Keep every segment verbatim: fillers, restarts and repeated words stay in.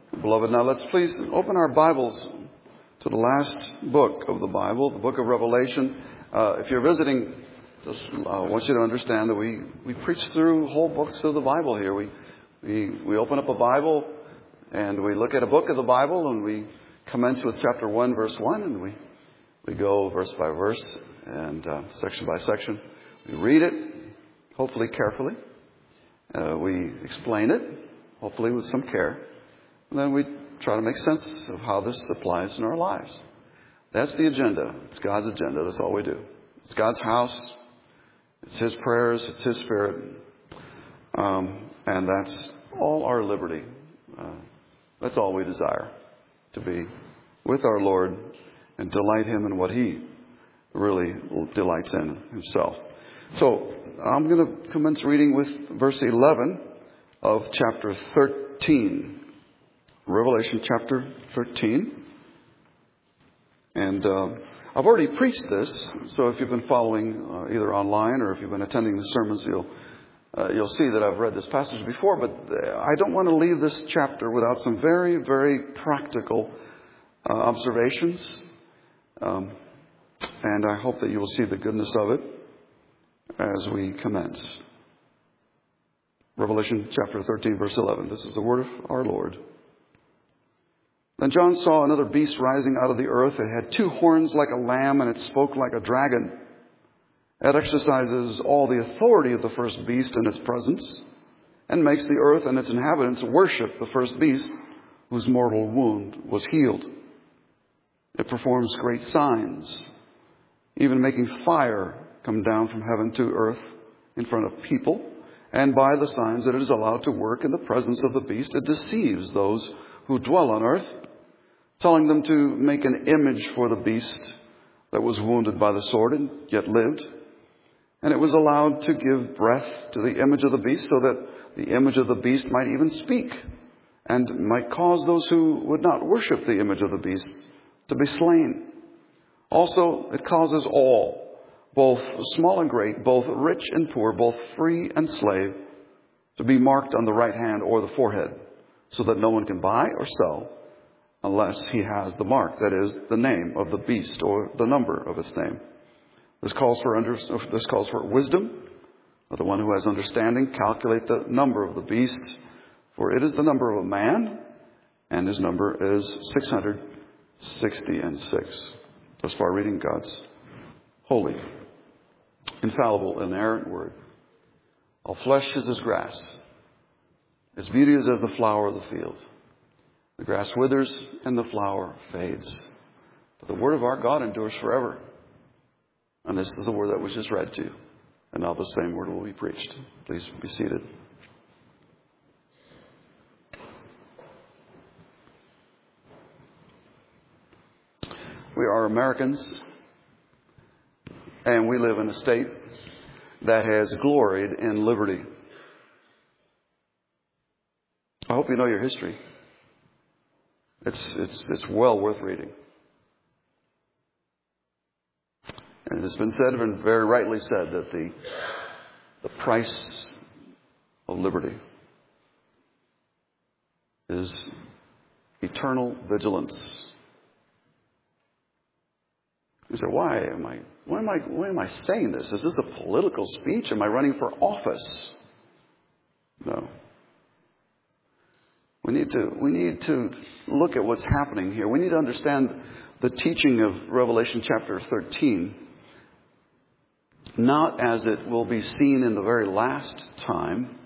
Beloved, now let's please open our Bibles to the last book of the Bible, the book of Revelation. Uh, if you're visiting, just, uh, I want you to understand that we, we preach through whole books of the Bible here. We, we, we open up a Bible and we look at a book of the Bible and we commence with chapter one, verse one, and we, we go verse by verse and uh, section by section. We read it, hopefully carefully. Uh, we explain it, hopefully with some care. And then we try to make sense of how this applies in our lives. That's the agenda. It's God's agenda. That's all we do. It's God's house. It's His prayers. It's His Spirit. Um, and that's all our liberty. Uh, that's all we desire, to be with our Lord and delight Him in what He really delights in Himself. So I'm going to commence reading with verse eleven of chapter thirteen. Revelation chapter thirteen. And uh, I've already preached this, so if you've been following uh, either online or if you've been attending the sermons, you'll uh, you'll see that I've read this passage before. But I don't want to leave this chapter without some very, very practical uh, observations. Um, and I hope that you will see the goodness of it as we commence. Revelation chapter thirteen, verse eleven. This is the word of our Lord. Then John saw another beast rising out of the earth. It had two horns like a lamb, and it spoke like a dragon. It exercises all the authority of the first beast in its presence, and makes the earth and its inhabitants worship the first beast, whose mortal wound was healed. It performs great signs, even making fire come down from heaven to earth in front of people. And by the signs that it is allowed to work in the presence of the beast, it deceives those who dwell on earth, telling them to make an image for the beast that was wounded by the sword and yet lived. And it was allowed to give breath to the image of the beast, so that the image of the beast might even speak, and might cause those who would not worship the image of the beast to be slain. Also, it causes all, both small and great, both rich and poor, both free and slave, to be marked on the right hand or the forehead, so that no one can buy or sell unless he has the mark, that is, the name of the beast or the number of its name. This calls for under, this calls for wisdom. Let the one who has understanding calculate the number of the beast, for it is the number of a man, and his number is six hundred sixty and six. Thus far, reading God's holy, infallible, inerrant word. All flesh is as grass. Its beauty is as the flower of the field. The grass withers and the flower fades, but the word of our God endures forever. And this is the word that was just read to you. And now the same word will be preached. Please be seated. We are Americans, and we live in a state that has gloried in liberty. I hope you know your history. It's, it's, it's well worth reading. And it's been said, and very rightly said, that the, the price of liberty is eternal vigilance. You say, why am I, why am I, why am I saying this? Is this a political speech? Am I running for office? No. We need to, we need to look at what's happening here. We need to understand the teaching of Revelation chapter thirteen, not as it will be seen in the very last time,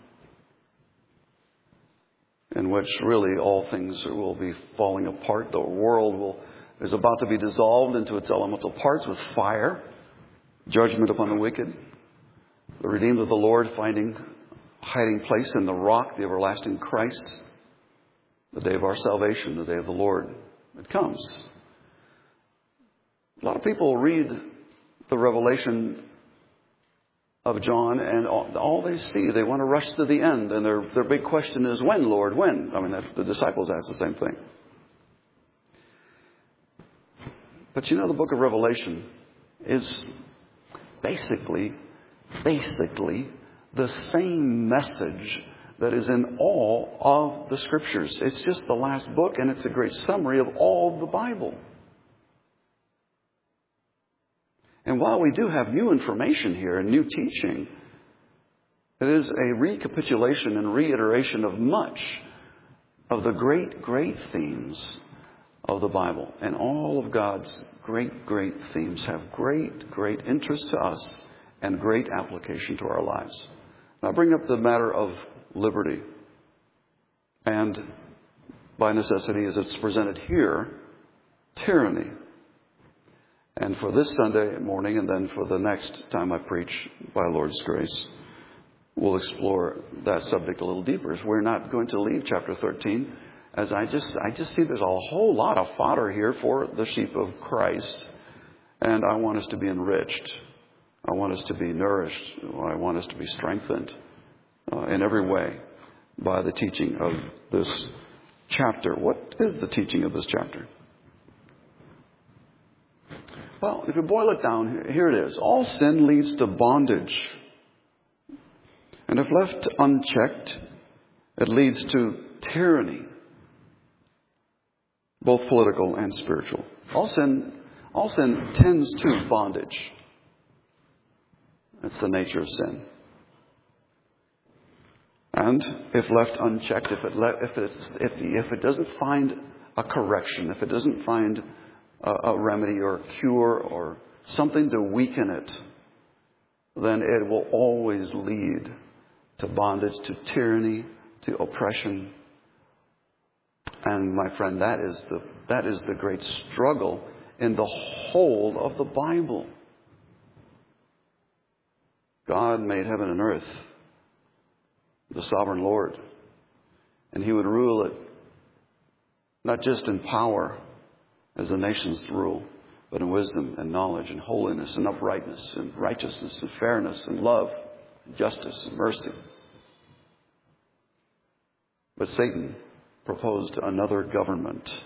in which really all things will be falling apart. The world will, is about to be dissolved into its elemental parts with fire, judgment upon the wicked, the redeemed of the Lord finding hiding place in the rock, the everlasting Christ. The day of our salvation, the day of the Lord, it comes. A lot of people read the Revelation of John, and all, all they see, they want to rush to the end. And their, their big question is, when, Lord, when? I mean, the disciples asked the same thing. But you know, the book of Revelation is basically, basically the same message that is in all of the Scriptures. It's just the last book, and it's a great summary of all of the Bible. And while we do have new information here and new teaching, it is a recapitulation and reiteration of much of the great, great themes of the Bible. And all of God's great, great themes have great, great interest to us and great application to our lives. Now I bring up the matter of liberty. And by necessity, as it's presented here, tyranny. And for this Sunday morning, and then for the next time I preach, by Lord's grace, we'll explore that subject a little deeper. We're not going to leave chapter thirteen, as I just I just see there's a whole lot of fodder here for the sheep of Christ. And I want us to be enriched. I want us to be nourished. I want us to be strengthened uh, in every way by the teaching of this chapter. What is the teaching of this chapter? Well, if you boil it down, here it is. All sin leads to bondage. And if left unchecked, it leads to tyranny, both political and spiritual. All sin, all sin tends to bondage. That's the nature of sin. And if left unchecked, if it, le- if, it's, if, if it doesn't find a correction, if it doesn't find a remedy or a cure or something to weaken it, then it will always lead to bondage, to tyranny, to oppression. And my friend, that is the that is the great struggle in the whole of the Bible. God made heaven and earth, the sovereign Lord, and He would rule it not just in power, as the nations rule, but in wisdom and knowledge and holiness and uprightness and righteousness and fairness and love and justice and mercy. But Satan proposed another government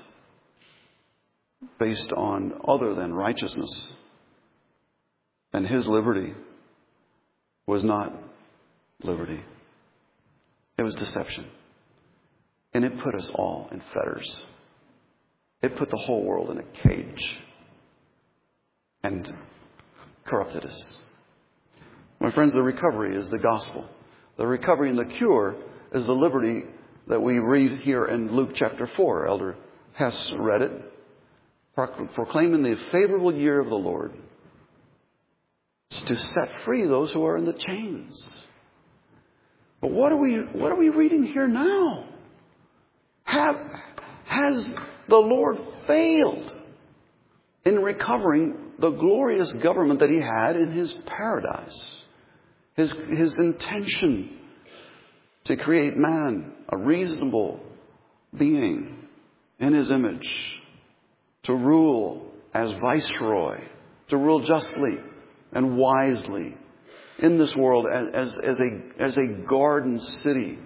based on other than righteousness. And his liberty was not liberty. It was deception. And it put us all in fetters. It put the whole world in a cage and corrupted us. My friends, the recovery is the gospel. The recovery and the cure is the liberty that we read here in Luke chapter four. Elder Hess read it. Proclaiming the favorable year of the Lord. It's to set free those who are in the chains. But what are we, what are we reading here now? Have, has the Lord failed in recovering the glorious government that He had in His paradise? His, his intention to create man, a reasonable being in His image, to rule as viceroy, to rule justly and wisely in this world as, as, as, a, as a garden city.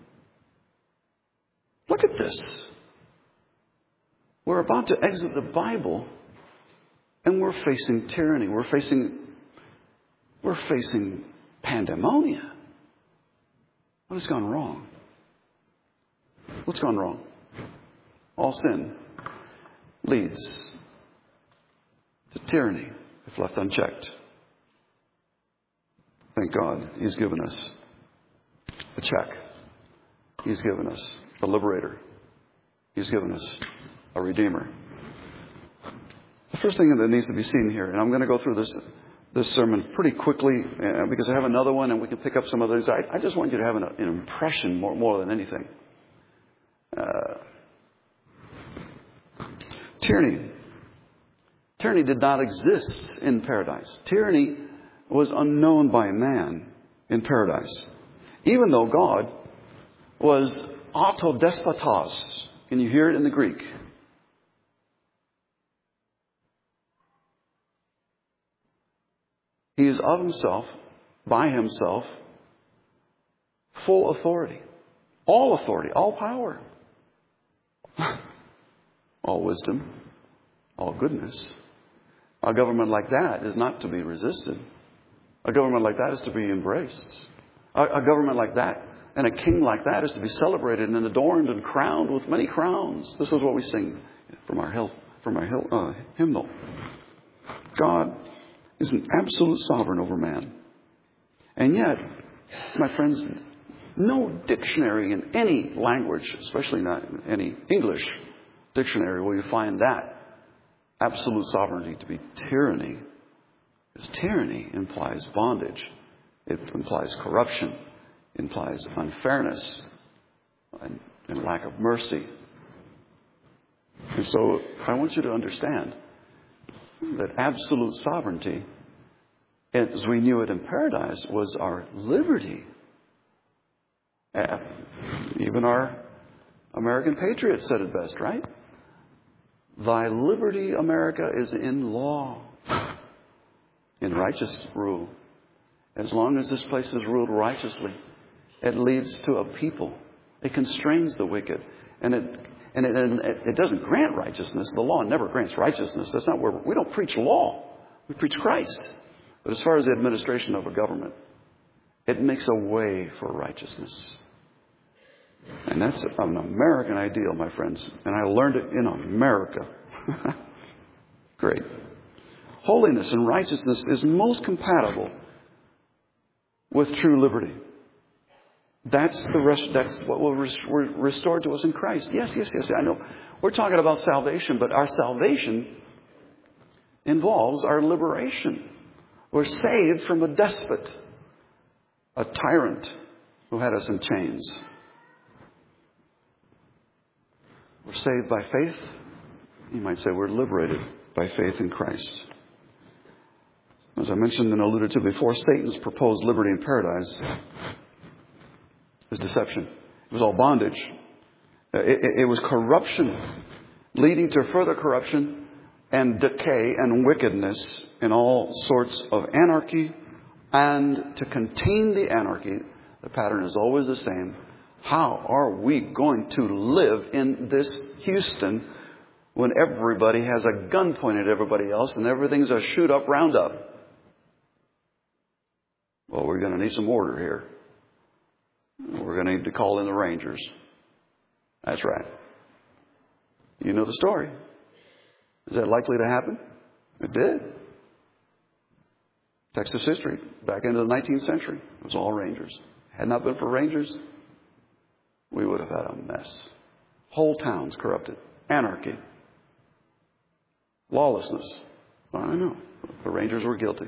Look at this. We're about to exit the Bible and we're facing tyranny. We're facing, we're facing pandemonium. What has gone wrong? What's gone wrong? All sin leads to tyranny if left unchecked. Thank God He's given us a check. He's given us a liberator. He's given us a redeemer. The first thing that needs to be seen here, and I'm going to go through this this sermon pretty quickly uh, because I have another one and we can pick up some others. I, I just want you to have an, an impression more, more than anything. Uh, tyranny. Tyranny did not exist in paradise. Tyranny was unknown by man in paradise. Even though God was autodespotos. Can you hear it in the Greek? He is of Himself, by Himself, full authority. All authority, all power. All wisdom, all goodness. A government like that is not to be resisted. A government like that is to be embraced. A, a government like that And a king like that is to be celebrated and adorned and crowned with many crowns. This is what we sing from our, hymn, from our uh, hymnal. God is an absolute sovereign over man. And yet, my friends, no dictionary in any language, especially not in any English dictionary, will you find that absolute sovereignty to be tyranny. Because tyranny implies bondage. It implies corruption. It implies unfairness and, and lack of mercy. And so I want you to understand that absolute sovereignty, as we knew it in paradise, was our liberty. Uh, even our American patriots said it best, right? Thy liberty, America, is in law, in righteous rule. As long as this place is ruled righteously, it leads to a people. It constrains the wicked. And it and it, and it doesn't grant righteousness. The law never grants righteousness. That's not where we're, we don't preach law. We preach Christ. But as far as the administration of a government, it makes a way for righteousness. And that's an American ideal, my friends. And I learned it in America. Great. Holiness and righteousness is most compatible with true liberty. That's the rest, that's what will be restored to us in Christ. Yes, yes, yes. I know. We're talking about salvation, but our salvation involves our liberation. We're saved from a despot, a tyrant who had us in chains. We're saved by faith. You might say we're liberated by faith in Christ. As I mentioned and alluded to before, Satan's proposed liberty in paradise is deception. It was all bondage. It, it, it was corruption, leading to further corruption and decay and wickedness in all sorts of anarchy. And to contain the anarchy, the pattern is always the same. How are we going to live in this Houston when everybody has a gun pointed at everybody else and everything's a shoot up roundup? Well, we're going to need some order here. We're going to need to call in the Rangers. That's right. You know the story. Is that likely to happen? It did. Texas history, back into the nineteenth century, it was all Rangers. Had not been for Rangers, we would have had a mess. Whole towns corrupted. Anarchy. Lawlessness. Well, I know. The Rangers were guilty.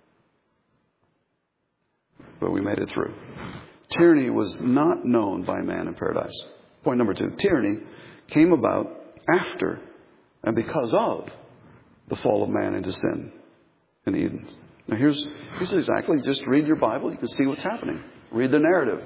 But we made it through. Tyranny was not known by man in paradise. Point number two. Tyranny came about after and because of the fall of man into sin in Eden. Now here's, here's exactly, just read your Bible. You can see what's happening. Read the narrative.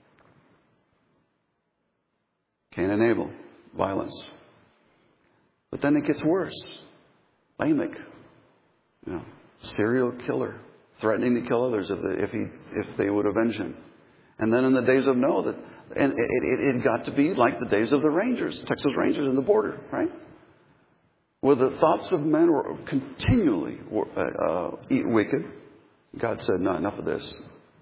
Cain and Abel, violence. But then it gets worse. Lamech, you know, serial killer, threatening to kill others if they, if he if they would avenge him. And then in the days of Noah, that and it, it, it got to be like the days of the Rangers, Texas Rangers in the border, right? Where the thoughts of men were continually uh, uh, wicked. God said, "No, enough of this.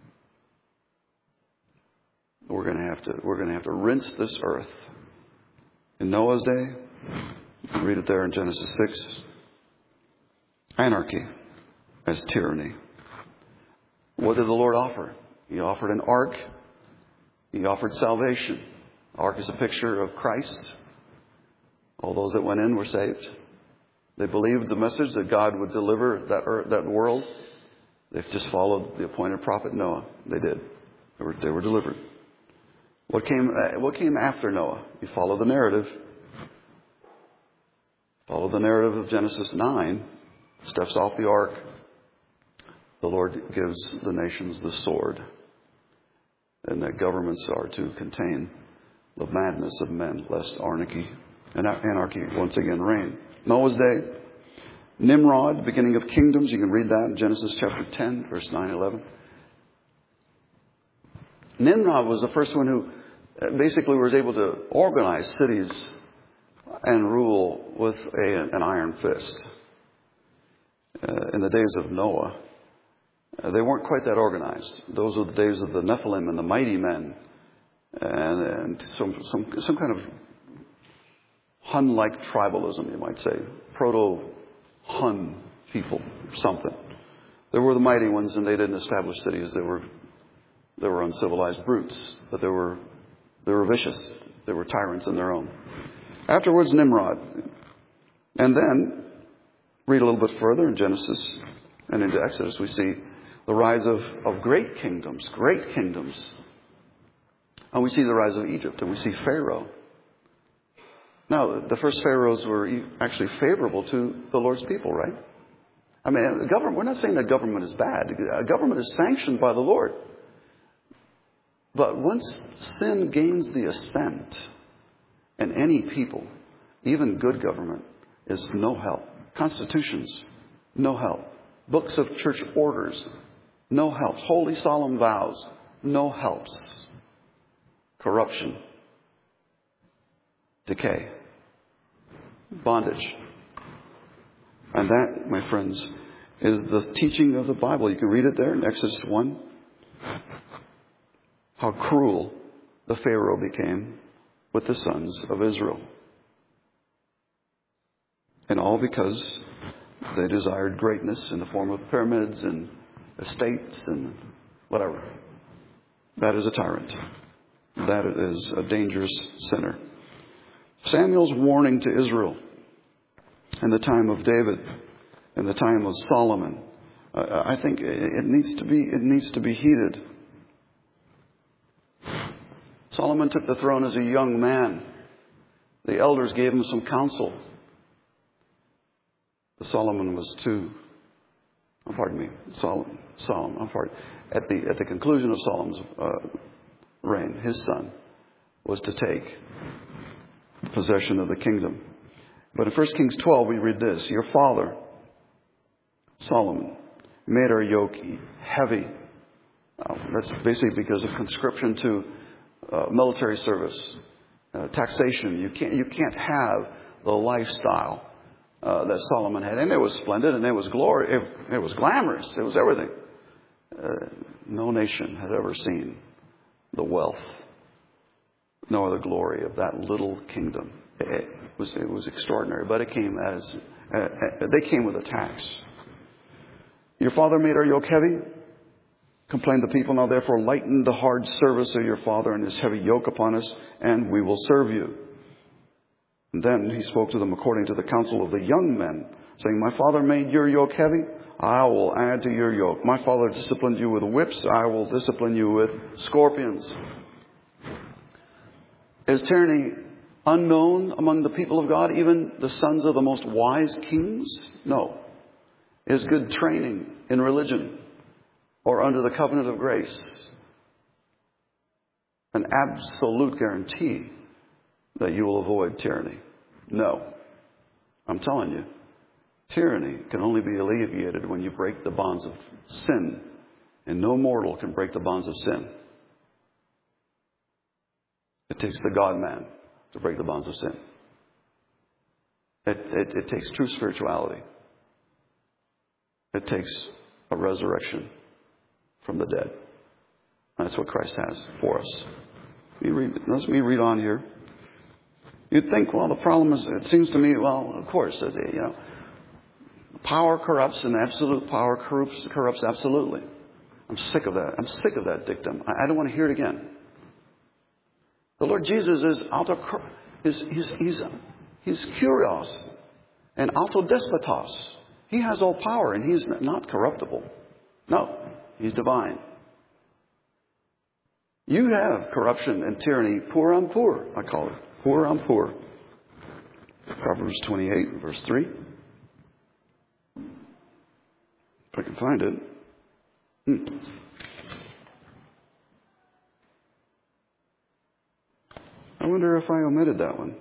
We're going to have to we're going to have to rinse this earth." In Noah's day, you can read it there in Genesis six. Anarchy as tyranny. What did the Lord offer? He offered an ark. He offered salvation. The ark is a picture of Christ. All those that went in were saved. They believed the message that God would deliver that earth, that world. They've just followed the appointed prophet Noah. They did. They were, they were delivered. What came, what came after Noah? You follow the narrative. Follow the narrative of Genesis nine. Steps off the ark. The Lord gives the nations the sword. And that governments are to contain the madness of men, lest anarchy and anarchy once again reign. Noah's day. Nimrod, beginning of kingdoms. You can read that in Genesis chapter ten, verse nine, eleven. Nimrod was the first one who basically was able to organize cities and rule with a, an iron fist. Uh, in the days of Noah, uh, they weren't quite that organized. Those were the days of the Nephilim and the mighty men and, and some, some, some kind of Hun-like tribalism, you might say. Proto-Hun people, something. There were the mighty ones, and they didn't establish cities. They were, they were uncivilized brutes, but they were, they were vicious. They were tyrants in their own. Afterwards, Nimrod. And then, read a little bit further in Genesis and into Exodus, we see the rise of, of great kingdoms, great kingdoms. And we see the rise of Egypt, and we see Pharaoh. Now, the first pharaohs were actually favorable to the Lord's people, right? I mean, the government, we're not saying that government is bad. Government is sanctioned by the Lord. But once sin gains the ascent in any people, even good government is no help. Constitutions, no help. Books of church orders, no help. Holy solemn vows, no helps. Corruption, decay, bondage. And that, my friends, is the teaching of the Bible. You can read it there in Exodus one. How cruel the Pharaoh became with the sons of Israel. And all because they desired greatness in the form of pyramids and estates and whatever. That is a tyrant. That is a dangerous sinner. Samuel's warning to Israel in the time of David, in the time of Solomon, uh, I think it needs to be it needs to be heeded. Solomon took the throne as a young man. The elders gave him some counsel. Solomon was too. Oh, pardon me, Solomon. Solomon. I'm pardon. At the at the conclusion of Solomon's uh, reign, his son was to take possession of the kingdom. But in First Kings twelve, we read this: Your father, Solomon, made our yoke heavy. Now, that's basically because of conscription to uh, military service, uh, taxation. You can't you can't have the lifestyle Uh, that Solomon had. And it was splendid, and it was glory. It, it was glamorous. It was everything. Uh, no nation has ever seen the wealth, no other glory of that little kingdom. It was, it was extraordinary, but it came as, uh, uh, they came with a tax. Your father made our yoke heavy, complained the people. Now therefore lighten the hard service of your father and his heavy yoke upon us, and we will serve you. And then he spoke to them according to the counsel of the young men, saying, My father made your yoke heavy. I will add to your yoke. My father disciplined you with whips. I will discipline you with scorpions. Is tyranny unknown among the people of God, even the sons of the most wise kings? No. Is good training in religion or under the covenant of grace an absolute guarantee that you will avoid tyranny? No. I'm telling you, tyranny can only be alleviated when you break the bonds of sin. And no mortal can break the bonds of sin. It takes the God-man to break the bonds of sin. It, it, it takes true spirituality. It takes a resurrection from the dead. That's what Christ has for us. Let me read, let me read on here. You'd think, well, the problem is, it seems to me, well, of course, you know, power corrupts and absolute power corrupts, corrupts absolutely. I'm sick of that. I'm sick of that dictum. I, I don't want to hear it again. The Lord Jesus is auto, he's, he's, he's, he's kurios and autodespotos. He has all power and he's not corruptible. No, he's divine. You have corruption and tyranny, pour on pour, I call it. Pour on pour. Proverbs twenty-eight, verse three. If I can find it. Hmm. I wonder if I omitted that one.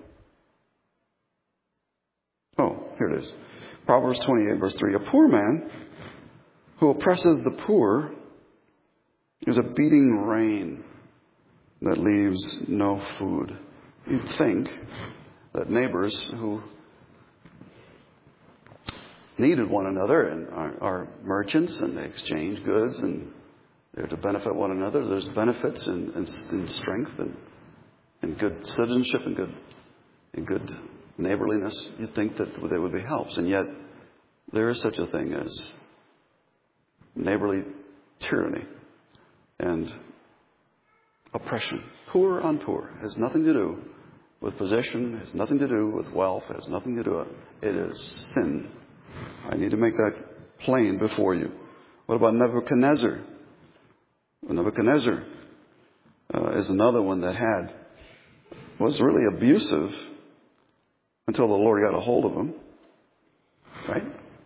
Oh, here it is. Proverbs twenty-eight, verse three. A poor man who oppresses the poor is a beating rain that leaves no food. You'd think that neighbors who needed one another and are, are merchants and they exchange goods and They're to benefit one another. There's benefits in, in, in strength and in good citizenship and good, in good neighborliness. You'd think that there would be helps. And yet, there is such a thing as neighborly tyranny and oppression. Poor on poor. It has nothing to do with possession. It has nothing to do with wealth. It has nothing to do with it. It is sin. I need to make that plain before you. What about Nebuchadnezzar? Well, Nebuchadnezzar uh, is another one that had was really abusive until the Lord got a hold of him. Right?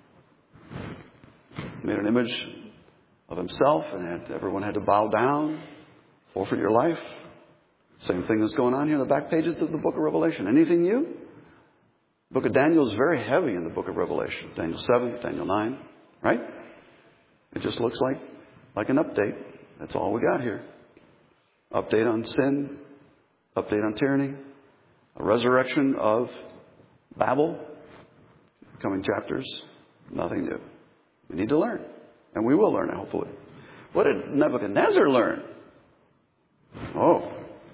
Made an image of himself and had, everyone had to bow down, forfeit your life. Same thing that's going on here in the back pages of the book of Revelation. Anything new? The book of Daniel is very heavy in the book of Revelation. Daniel seven, Daniel nine, right? It just looks like, like an update. That's all we got here. Update on sin, update on tyranny, a resurrection of Babel, coming chapters, nothing new. We need to learn, and we will learn, hopefully. What did Nebuchadnezzar learn? Oh.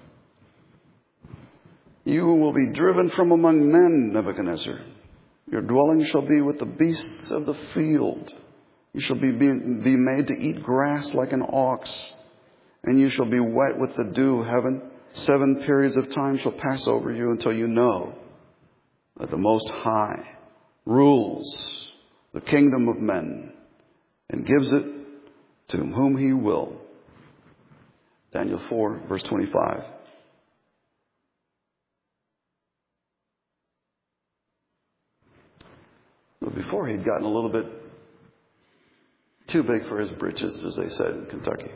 You will be driven from among men, Nebuchadnezzar. Your dwelling shall be with the beasts of the field. You shall be, be, be made to eat grass like an ox, and you shall be wet with the dew of heaven. Seven periods of time shall pass over you until you know that the Most High rules the kingdom of men and gives it to whom he will. Daniel four, verse twenty-five. But before he'd gotten a little bit too big for his britches, as they said in Kentucky.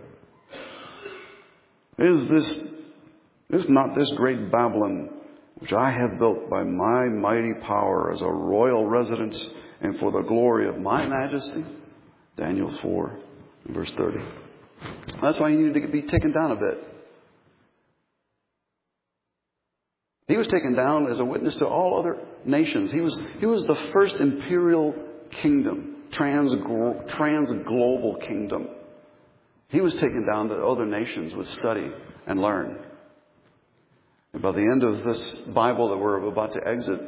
Is this, is not this great Babylon, which I have built by my mighty power as a royal residence and for the glory of my majesty? Daniel four, verse thirty. That's why he needed to be taken down a bit. He was taken down as a witness to all other nations. He was, he was the first imperial kingdom, trans, trans-global kingdom. He was taken down that other nations would study and learn. And by the end of this Bible that we're about to exit,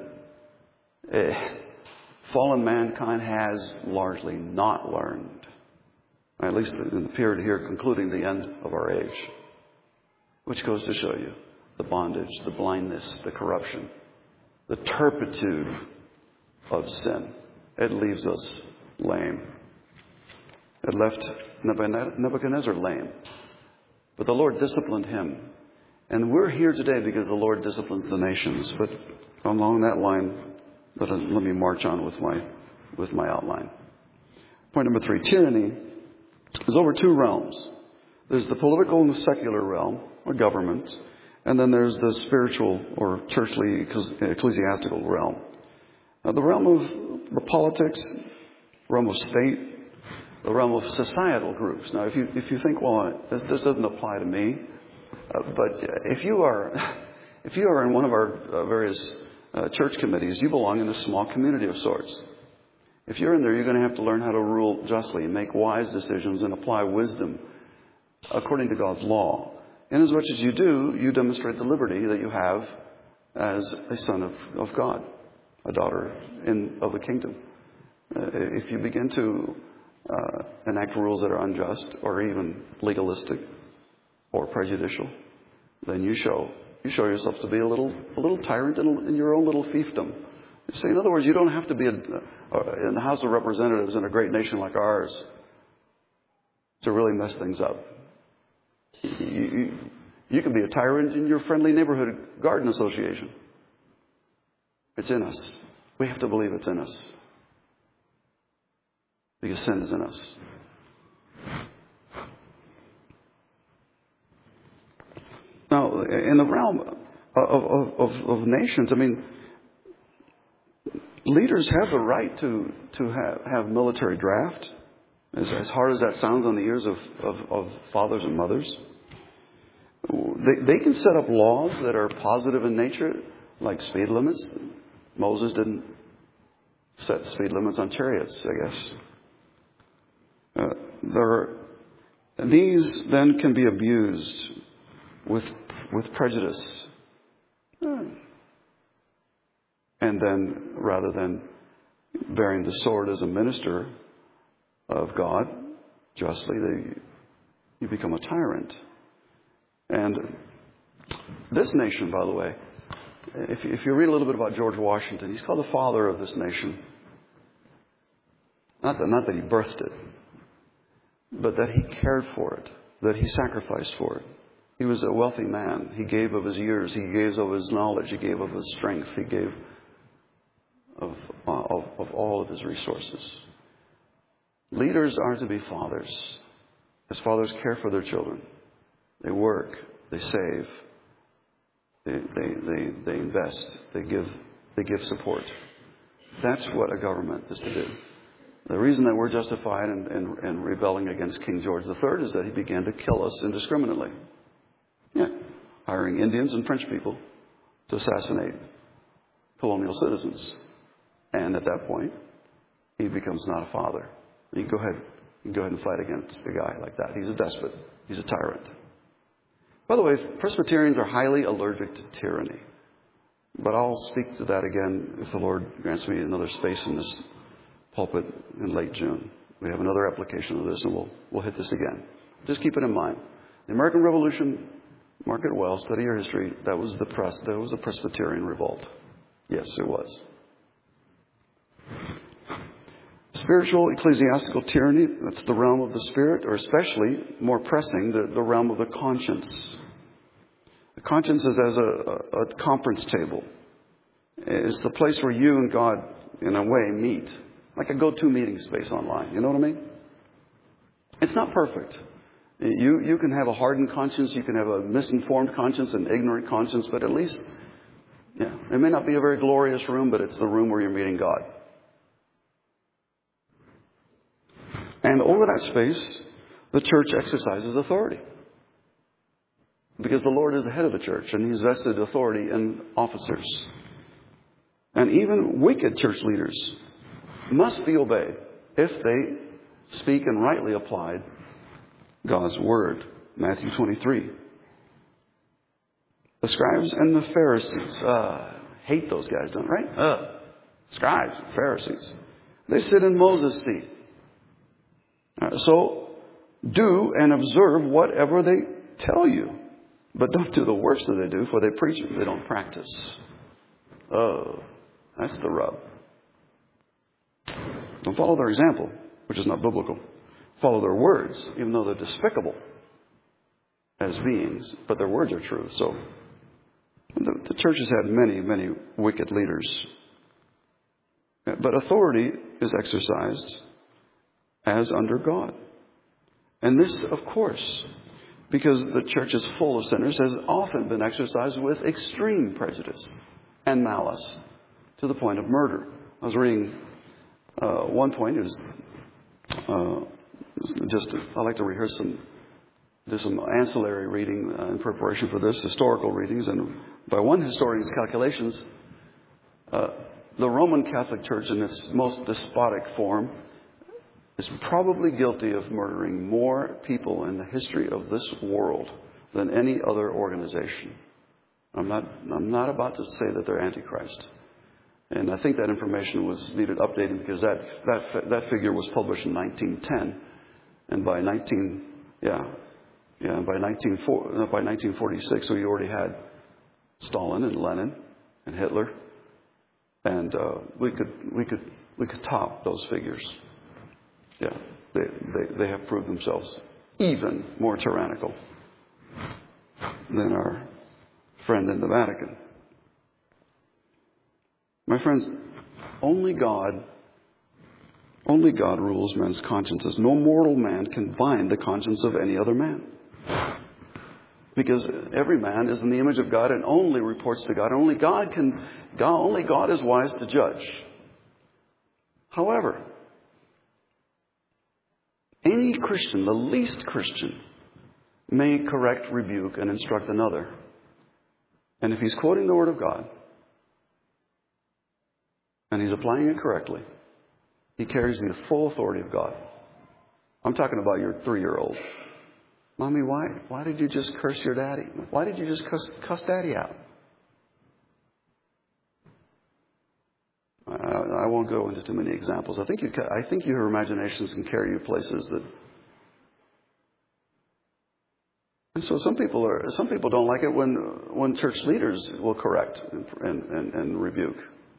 eh, fallen mankind has largely not learned. At least in the period here concluding the end of our age. Which goes to show you the bondage, the blindness, the corruption, the turpitude of sin. It leaves us lame. It left Nebuchadnezzar lame. But the Lord disciplined him. And we're here today because the Lord disciplines the nations. But along that line, let, let me march on with my, with my outline. Point number three, tyranny is over two realms. There's the political and the secular realm, or government. And then there's the spiritual or churchly ecclesiastical realm. Now, the realm of the politics, realm of state, the realm of societal groups. Now, if you if you think, well, this, this doesn't apply to me, uh, but if you are if you are in one of our uh, various uh, church committees, you belong in a small community of sorts. If you're in there, you're going to have to learn how to rule justly and make wise decisions and apply wisdom according to God's law. And as much as you do, you demonstrate the liberty that you have as a son of, of God, a daughter in, of the kingdom. Uh, if you begin to uh, enact rules that are unjust or even legalistic or prejudicial, then you show you show yourself to be a little a little tyrant in, in your own little fiefdom. See, in other words, you don't have to be a, uh, in the House of Representatives in a great nation like ours to really mess things up. You, you, you can be a tyrant in your friendly neighborhood garden association. It's in us. We have to believe it's in us. Because sin is in us. Now, in the realm of, of, of, of nations, I mean, leaders have the right to, to have, have military draft, as, as hard as that sounds on the ears of, of, of fathers and mothers. They, they can set up laws that are positive in nature, like speed limits. Moses didn't set speed limits on chariots, I guess. Uh, there are And these then can be abused with, with prejudice. And then, rather than bearing the sword as a minister of God justly, they, you become a tyrant. And this nation, by the way, if, if you read a little bit about George Washington, he's called the father of this nation. Not that, not that he birthed it, but that he cared for it, that he sacrificed for it. He was a wealthy man. He gave of his years. He gave of his knowledge. He gave of his strength. He gave of, of, of all of his resources. Leaders are to be fathers. As fathers care for their children. They work. They save. They, they, they, they invest. They give, they give support. That's what a government is to do. The reason that we're justified in, in, in rebelling against King George the Third is that he began to kill us indiscriminately. Yeah, hiring Indians and French people to assassinate colonial citizens. And at that point, he becomes not a father. You can go ahead, you can go ahead and fight against a guy like that. He's a despot. He's a tyrant. By the way, Presbyterians are highly allergic to tyranny. But I'll speak to that again if the Lord grants me another space in this pulpit in late June. We have another application of this, and we'll we'll hit this again. Just keep it in mind. The American Revolution, mark it well, study your history. That was the press. That was the Presbyterian revolt. Yes, it was. Spiritual ecclesiastical tyranny, that's the realm of the spirit, or especially, more pressing, the, the realm of the conscience. The conscience is as a, a, a conference table. It's the place where you and God, in a way, meet. Like a go-to meeting space online. You know what I mean? It's not perfect. You, you can have a hardened conscience. You can have a misinformed conscience, an ignorant conscience. But at least, yeah, it may not be a very glorious room, but it's the room where you're meeting God. And over that space, the church exercises authority. Because the Lord is the head of the church, and He's vested authority in officers. And even wicked church leaders must be obeyed if they speak and rightly applied God's word. Matthew twenty-three. The scribes and the Pharisees. Uh, hate those guys, don't they? Right? Uh, scribes, Pharisees. They sit in Moses' seat. Uh, so do and observe whatever they tell you. But don't do the works that they do, for they preach it, they don't practice. Oh, that's the rub. Don't follow their example, which is not biblical. Follow their words, even though they're despicable as beings, but their words are true. So the, the church has had many, many wicked leaders. But authority is exercised as under God. And this, of course, because the church is full of sinners, has often been exercised with extreme prejudice and malice to the point of murder. I was reading uh, one point, it was uh, just, I like to rehearse some, do some ancillary reading uh, in preparation for this, historical readings, and by one historian's calculations, uh, the Roman Catholic Church in its most despotic form is probably guilty of murdering more people in the history of this world than any other organization. I'm not, I'm not about to say that they're Antichrist. And I think that information was needed updating because that, that, that figure was published in nineteen ten. And by nineteen, yeah, yeah, by nineteen, by nineteen forty-six, we already had Stalin and Lenin and Hitler. And, uh, we could, we could, we could top those figures. Yeah, they, they, they have proved themselves even more tyrannical than our friend in the Vatican. My friends, only God, only God rules men's consciences. No mortal man can bind the conscience of any other man. Because every man is in the image of God and only reports to God. Only God can, God, only God is wise to judge. However, any Christian, the least Christian, may correct, rebuke, and instruct another. And if he's quoting the Word of God, and he's applying it correctly, he carries the full authority of God. I'm talking about your three-year-old. Mommy, why, why did you just curse your daddy? Why did you just cuss, cuss daddy out? I, I won't go into too many examples. I think you, I think your imaginations can carry you places that. And so some people are, some people don't like it when, when church leaders will correct and, and, and, and rebuke.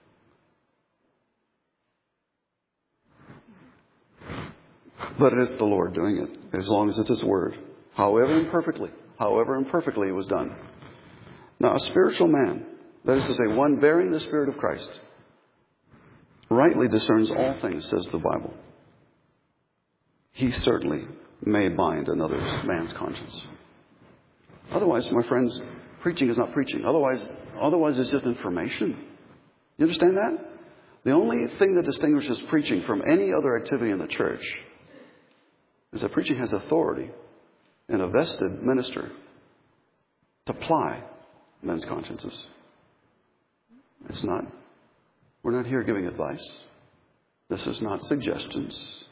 But it is the Lord doing it, as long as it's His Word. However imperfectly, however imperfectly it was done. Now, a spiritual man, that is to say, one bearing the Spirit of Christ, rightly discerns all things, says the Bible. He certainly may bind another man's conscience. Otherwise, my friends, preaching is not preaching. Otherwise, otherwise it's just information. You understand that? The only thing that distinguishes preaching from any other activity in the church is that preaching has authority and a vested minister to ply men's consciences. It's not, we're not here giving advice. This is not suggestions.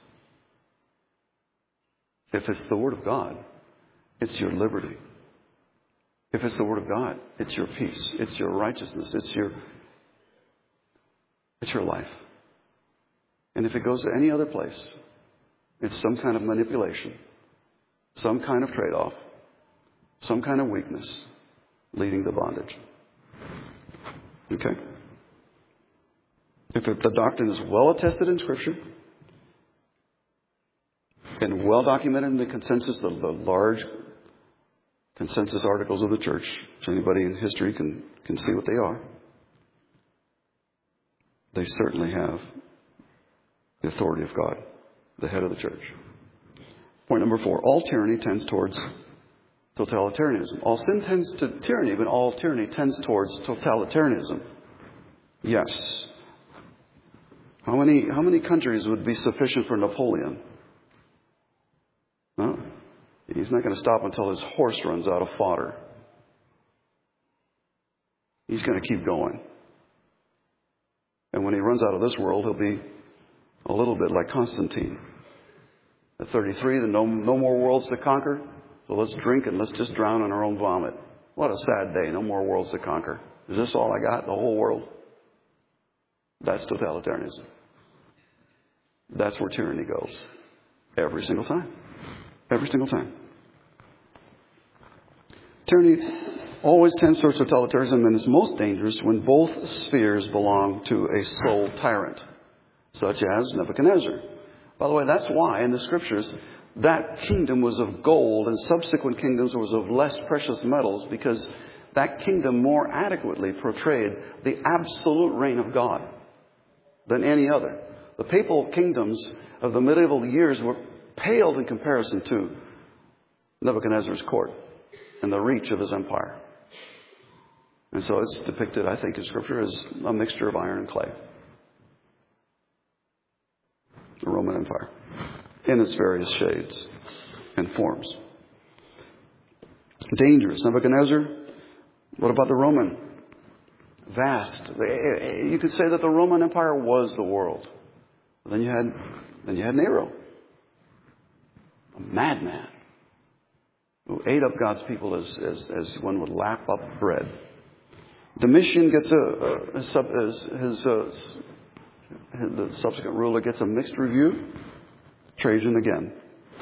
If it's the Word of God, it's your liberty. If it's the Word of God, it's your peace. It's your righteousness. It's your, it's your life. And if it goes to any other place, it's some kind of manipulation, some kind of trade-off, some kind of weakness leading to bondage. Okay? If the doctrine is well attested in Scripture and well documented in the consensus, the, the large consensus articles of the church, which anybody in history can, can see what they are, they certainly have the authority of God, the head of the church. Point number four, all tyranny tends towards totalitarianism. All sin tends to tyranny, but all tyranny tends towards totalitarianism. Yes. How many, how many countries would be sufficient for Napoleon? No. He's not going to stop until his horse runs out of fodder. He's going to keep going. And when he runs out of this world, he'll be a little bit like Constantine. At thirty-three, then no, no more worlds to conquer. So let's drink and let's just drown in our own vomit. What a sad day. No more worlds to conquer. Is this all I got? The whole world? That's totalitarianism. That's where tyranny goes. Every single time. Every single time. Tyranny always tends towards totalitarianism and is most dangerous when both spheres belong to a sole tyrant, such as Nebuchadnezzar. By the way, that's why in the Scriptures that kingdom was of gold and subsequent kingdoms was of less precious metals, because that kingdom more adequately portrayed the absolute reign of God than any other. The papal kingdoms of the medieval years were paled in comparison to Nebuchadnezzar's court and the reach of his empire. And so it's depicted, I think, in Scripture as a mixture of iron and clay. The Roman Empire, in its various shades and forms. Dangerous. Nebuchadnezzar, what about the Roman? Vast. You could say that the Roman Empire was the world. Then you had, then you had Nero, a madman who ate up God's people as, as, as one would lap up bread. Domitian gets a, a, a sub, his, his, uh, the subsequent ruler gets a mixed review. Trajan again.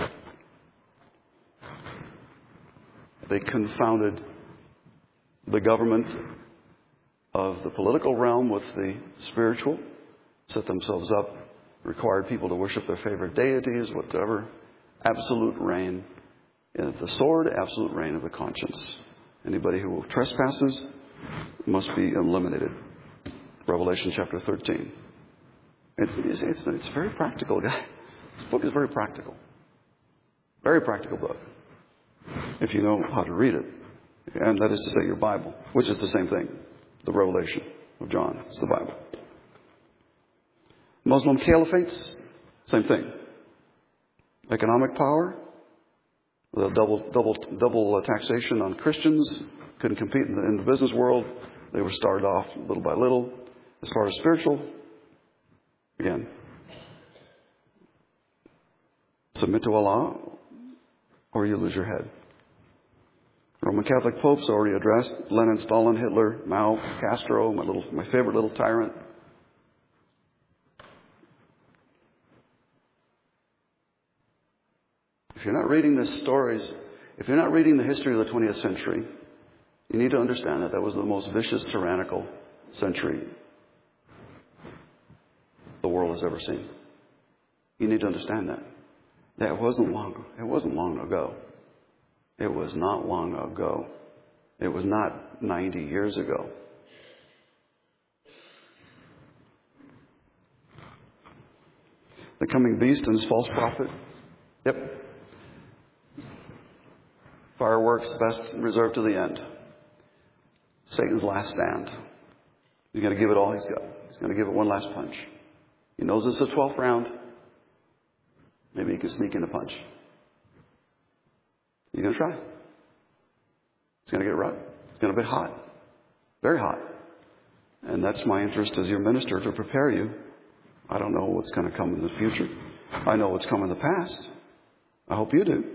They confounded the government of the political realm with the spiritual, set themselves up, required people to worship their favorite deities, whatever. Absolute reign of the sword, absolute reign of the conscience. Anybody who trespasses must be eliminated. Revelation chapter thirteen. It's, it's, it's, it's very practical, guys. This book is very practical. Very practical book. If you know how to read it. And that is to say your Bible, which is the same thing. The Revelation of John. It's the Bible. Muslim caliphates, same thing. Economic power, the double, double, double taxation on Christians, couldn't compete in the, in the business world. They were started off little by little. As far as spiritual, again, submit to Allah or you lose your head. Roman Catholic popes already addressed. Lenin, Stalin, Hitler, Mao, Castro, my little, my favorite little tyrant. If you're not reading the stories, if you're not reading the history of the twentieth century, you need to understand that that was the most vicious, tyrannical century the world has ever seen. You need to understand that. That wasn't long. It wasn't long ago. It was not long ago. It was not ninety years ago. The coming beast and his false prophet. Yep. Fireworks best reserved to the end. Satan's last stand. He's going to give it all he's got. He's going to give it one last punch. He knows it's the twelfth round. Maybe he can sneak in a punch. He's going to try. It's going to get rough. It's going to be hot. Very hot. And that's my interest as your minister, to prepare you. I don't know what's going to come in the future. I know what's come in the past. I hope you do.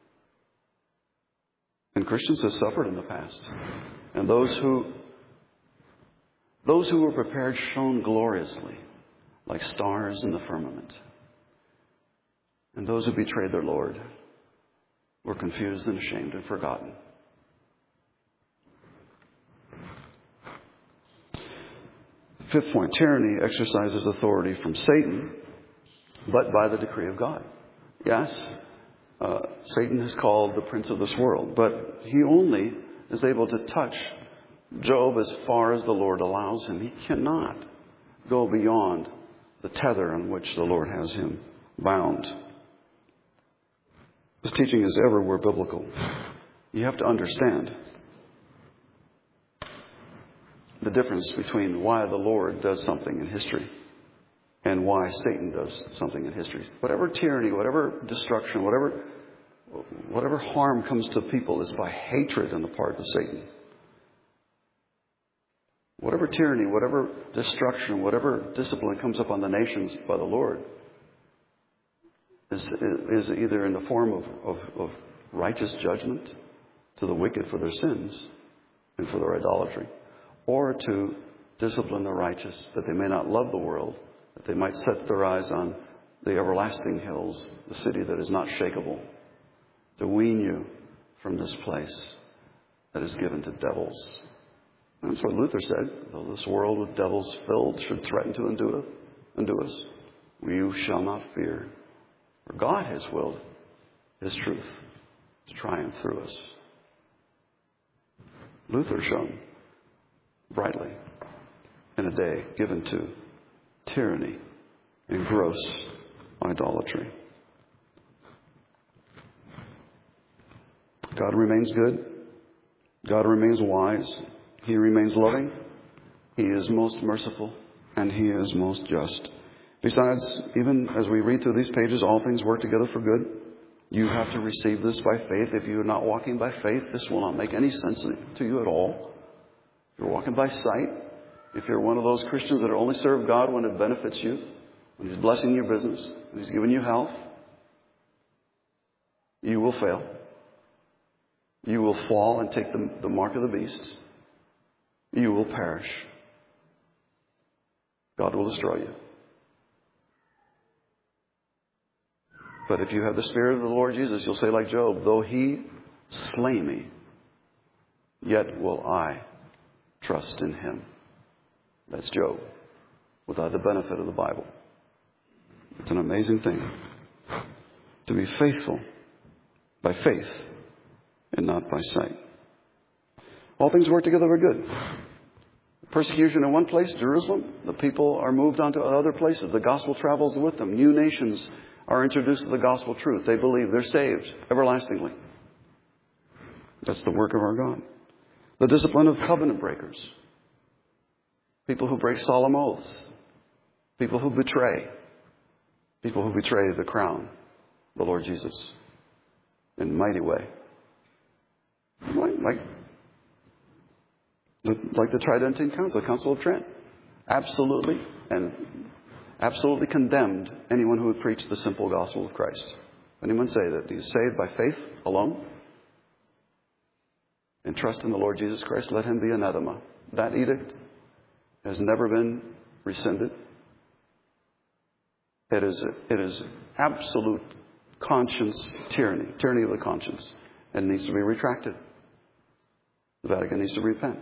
And Christians have suffered in the past. And those who those who were prepared shone gloriously like stars in the firmament. And those who betrayed their Lord were confused and ashamed and forgotten. Fifth point, tyranny exercises authority from Satan, but by the decree of God. Yes, uh, Satan is called the prince of this world, but he only is able to touch Job as far as the Lord allows him. He cannot go beyond the tether on which the Lord has him bound. This teaching is everywhere biblical. You have to understand the difference between why the Lord does something in history and why Satan does something in history. Whatever tyranny, whatever destruction, whatever whatever harm comes to people is by hatred on the part of Satan. Whatever tyranny, whatever destruction, whatever discipline comes upon the nations by the Lord is, is either in the form of, of, of righteous judgment to the wicked for their sins and for their idolatry, or to discipline the righteous that they may not love the world, that they might set their eyes on the everlasting hills, the city that is not shakable, to wean you from this place that is given to devils. That's what Luther said. Though this world with devils filled should threaten to undo it, undo us, you shall not fear. For God has willed His truth to triumph through us. Luther shone brightly in a day given to tyranny and gross idolatry. God remains good. God remains wise. He remains loving. He is most merciful. And He is most just. Besides, even as we read through these pages, all things work together for good. You have to receive this by faith. If you are not walking by faith, this will not make any sense to you at all. If you're walking by sight, if you're one of those Christians that only serve God when it benefits you, when He's blessing your business, when He's giving you health, you will fail. You will fall and take the, the mark of the beast. You will perish. God will destroy you. But if you have the Spirit of the Lord Jesus, you'll say like Job, though He slay me, yet will I trust in Him. That's Job, without the benefit of the Bible. It's an amazing thing to be faithful by faith and not by sight. All things work together for good. Persecution in one place, Jerusalem, the people are moved on to other places. The gospel travels with them. New nations are introduced to the gospel truth. They believe they're saved everlastingly. That's the work of our God. The discipline of covenant breakers. People who break solemn oaths. People who betray. People who betray the crown, the Lord Jesus, in a mighty way. Like, like, like the Tridentine Council, the Council of Trent. Absolutely and absolutely condemned anyone who would preach the simple gospel of Christ. Anyone say that he's saved by faith alone? and trust in the Lord Jesus Christ, let him be anathema. That edict has never been rescinded. It is, it is absolute conscience tyranny, tyranny of the conscience, and needs to be retracted. The Vatican needs to repent.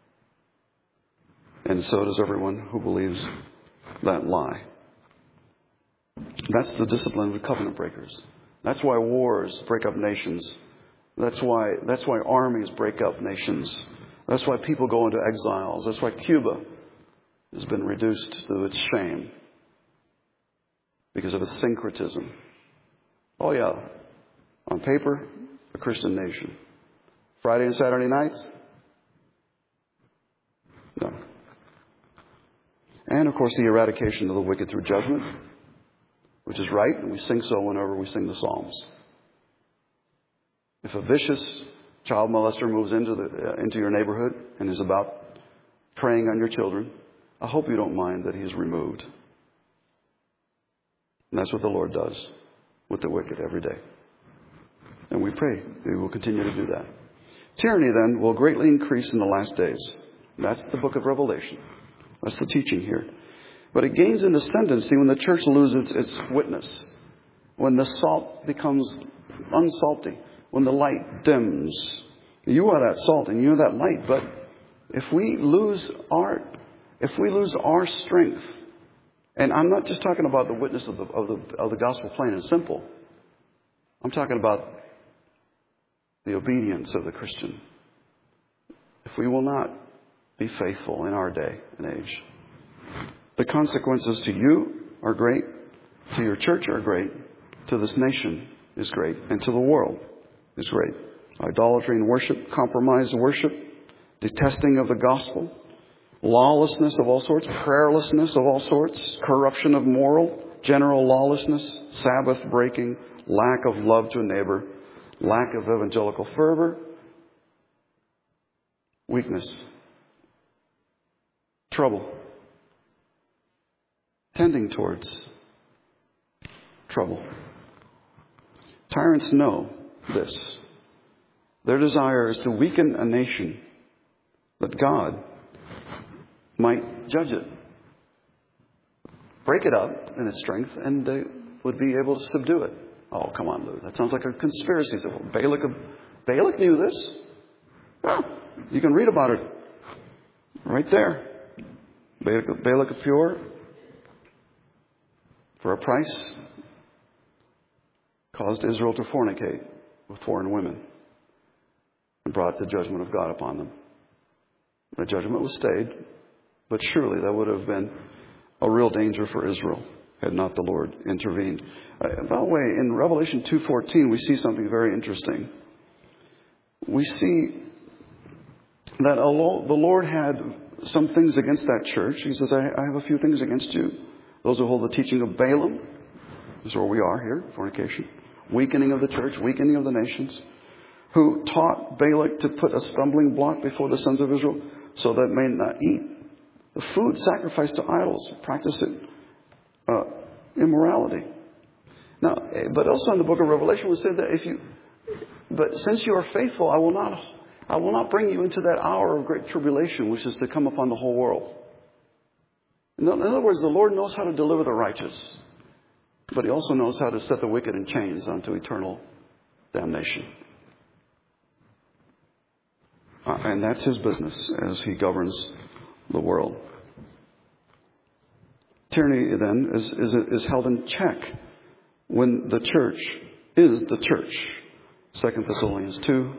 And so does everyone who believes that lie. That's the discipline of covenant breakers. That's why wars break up nations. That's why, that's why armies break up nations. That's why people go into exiles. That's why Cuba has been reduced to its shame because of its syncretism. Oh yeah, on paper, a Christian nation. Friday and Saturday nights? No. And of course the eradication of the wicked through judgment, which is right, and we sing so whenever we sing the Psalms. If a vicious child molester moves into the uh, into your neighborhood and is about preying on your children, I hope you don't mind that he is removed. And that's what the Lord does with the wicked every day. And we pray that he will continue to do that. Tyranny then will greatly increase in the last days. That's the book of Revelation. That's the teaching here. But it gains in ascendancy when the church loses its witness, when the salt becomes unsalty, when the light dims. You are that salt and you're that light, but if we lose our, if we lose our strength, and I'm not just talking about the witness of the, of the, of the gospel plain and simple. I'm talking about the obedience of the Christian. If we will not be faithful in our day and age, the consequences to you are great, to your church are great, to this nation is great, and to the world is great. Idolatry and worship, compromised worship, detesting of the gospel, lawlessness of all sorts, prayerlessness of all sorts, corruption of moral, general lawlessness, Sabbath breaking, lack of love to a neighbor, lack of evangelical fervor, weakness, trouble, tending towards trouble. Tyrants know this. Their desire is to weaken a nation that God might judge it. Break it up in its strength, and they would be able to subdue it. Oh, come on, Lou. That sounds like a conspiracy. So Balak, Balak knew this. Well, you can read about it right there. Balak, Balak of Peor, for a price, caused Israel to fornicate with foreign women and brought the judgment of God upon them. The judgment was stayed, but surely that would have been a real danger for Israel had not the Lord intervened. Uh, by the way, in Revelation two fourteen, we see something very interesting. We see that the Lord had some things against that church. He says, I have a few things against you. Those who hold the teaching of Balaam, this is where we are here, fornication, weakening of the church, weakening of the nations, who taught Balak to put a stumbling block before the sons of Israel so that they may not eat the food sacrificed to idols, practice it, uh, immorality. Now, but also in the book of Revelation we said that if you, but since you are faithful, I will not, I will not bring you into that hour of great tribulation, which is to come upon the whole world. In other words, the Lord knows how to deliver the righteous, but he also knows how to set the wicked in chains unto eternal damnation. Uh, and that's his business as he governs the world. Tyranny then is, is, is held in check when the church is the church. Second Thessalonians two,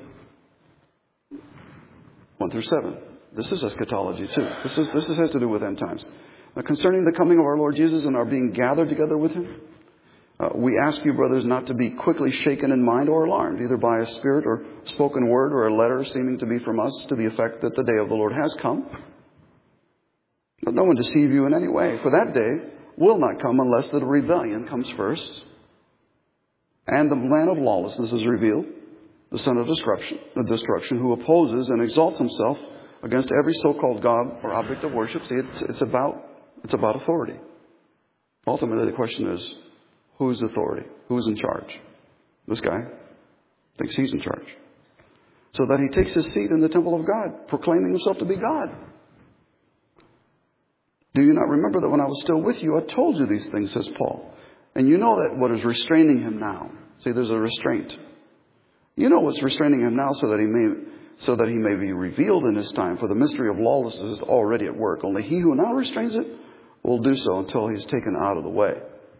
one through seven. This is eschatology too. This is this has to do with end times. Now, concerning the coming of our Lord Jesus and our being gathered together with him, uh, we ask you, brothers, not to be quickly shaken in mind or alarmed, either by a spirit or spoken word or a letter seeming to be from us to the effect that the day of the Lord has come. Let no one deceive you in any way, for that day will not come unless the rebellion comes first, and the man of lawlessness is revealed, the son of destruction, the destruction, who opposes and exalts himself against every so-called God or object of worship. See, it's, it's about it's about authority. Ultimately, the question is, who's authority? Who's in charge? This guy thinks he's in charge. so that he takes his seat in the temple of God, proclaiming himself to be God. Do you not remember that when I was still with you, I told you these things, says Paul. And you know that what is restraining him now. See, there's a restraint. You know what's restraining him now so that he may so that he may be revealed in his time. For the mystery of lawlessness is already at work. Only he who now restrains it will do so until he's taken out of the way.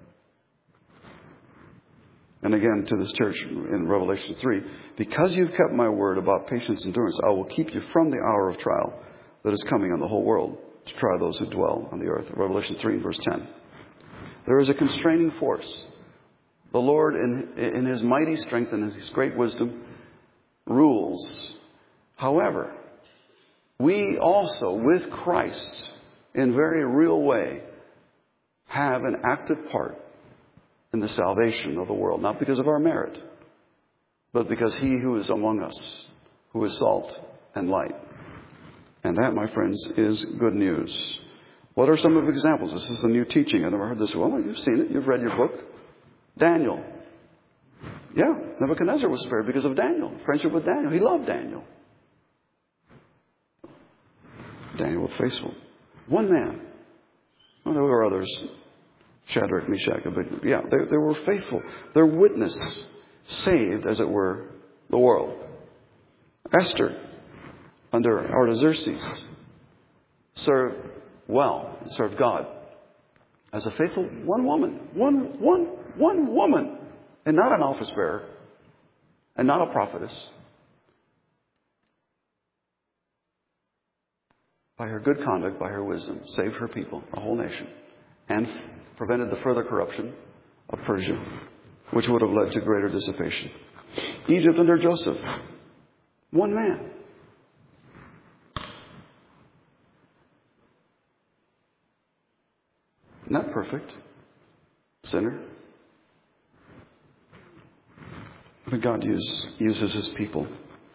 And again, to this church in Revelation three, because you've kept my word about patience and endurance, I will keep you from the hour of trial that is coming on the whole world to try those who dwell on the earth. Revelation three, verse ten. There is a constraining force. The Lord, in, in his mighty strength and his great wisdom, rules. However, we also, with Christ, in a very real way, have an active part in the salvation of the world. Not because of our merit, but because he who is among us, who is salt and light. And that, my friends, is good news. What are some of the examples? This is a new teaching. I've never heard this. Well, you've seen it. You've read your book. Daniel. Yeah, Nebuchadnezzar was spared because of Daniel. Friendship with Daniel. He loved Daniel. Daniel was faithful. One man. Well, there were others. Shadrach, Meshach, Abednego. Yeah, they, they were faithful. Their witness saved, as it were, the world. Esther, under Artaxerxes, served well, served God as a faithful one woman. One, one, one woman. And not an office bearer. And not a prophetess. By her good conduct, by her wisdom, saved her people, a whole nation, and prevented the further corruption of Persia, which would have led to greater dissipation. Egypt under Joseph. One man. Not perfect. Sinner. But God use, uses his people.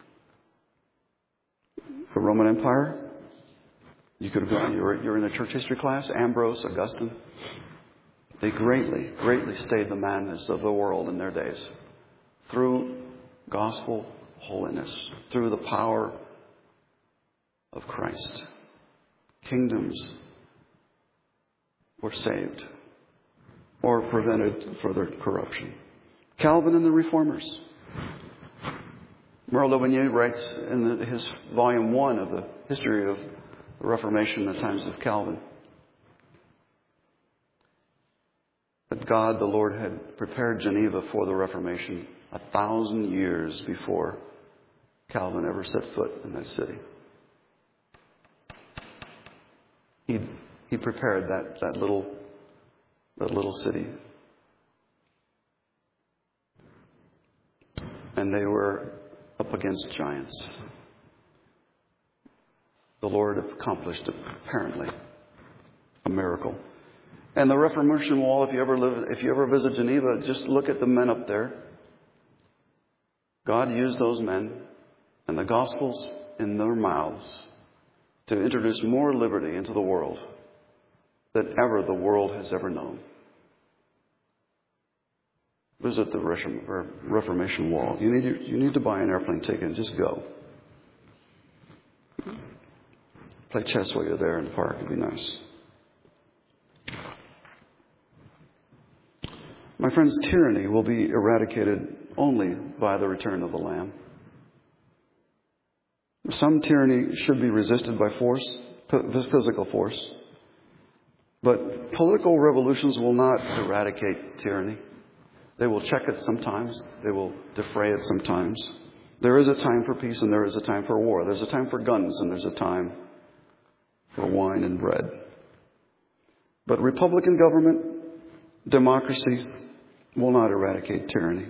The Roman Empire. You could have gone, you're, you're in a church history class, Ambrose, Augustine. They greatly, greatly stayed the madness of the world in their days. Through gospel holiness. Through the power of Christ. Kingdoms were saved. Or prevented further corruption. Calvin and the Reformers. Merleau-Vigny writes in the, his volume one of the history of the Reformation in the times of Calvin, that God, the Lord, had prepared Geneva for the Reformation a thousand years before Calvin ever set foot in that city. He he prepared that, that little that little city. And they were up against giants. The Lord accomplished, apparently, a miracle. And the Reformation wall, if you ever live, if you ever visit Geneva, just look at the men up there. God used those men and the Gospels in their mouths to introduce more liberty into the world than ever the world has ever known. Visit the Reformation wall. You need, you need to buy an airplane ticket and just go. Play chess while you're there in the park. It'd be nice. My friends, tyranny will be eradicated only by the return of the Lamb. Some tyranny should be resisted by force, physical force. But political revolutions will not eradicate tyranny. They will check it sometimes. They will defray it sometimes. There is a time for peace and there is a time for war. There's a time for guns and there's a time for wine and bread. But Republican government, democracy, will not eradicate tyranny.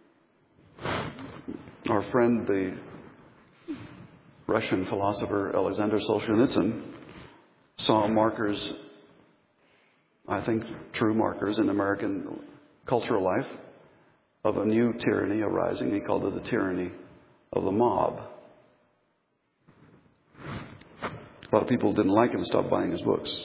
Our friend, the Russian philosopher Alexander Solzhenitsyn, saw markers, I think true markers in American cultural life, of a new tyranny arising. He called it the tyranny of the mob. A lot of people didn't like him and stopped buying his books.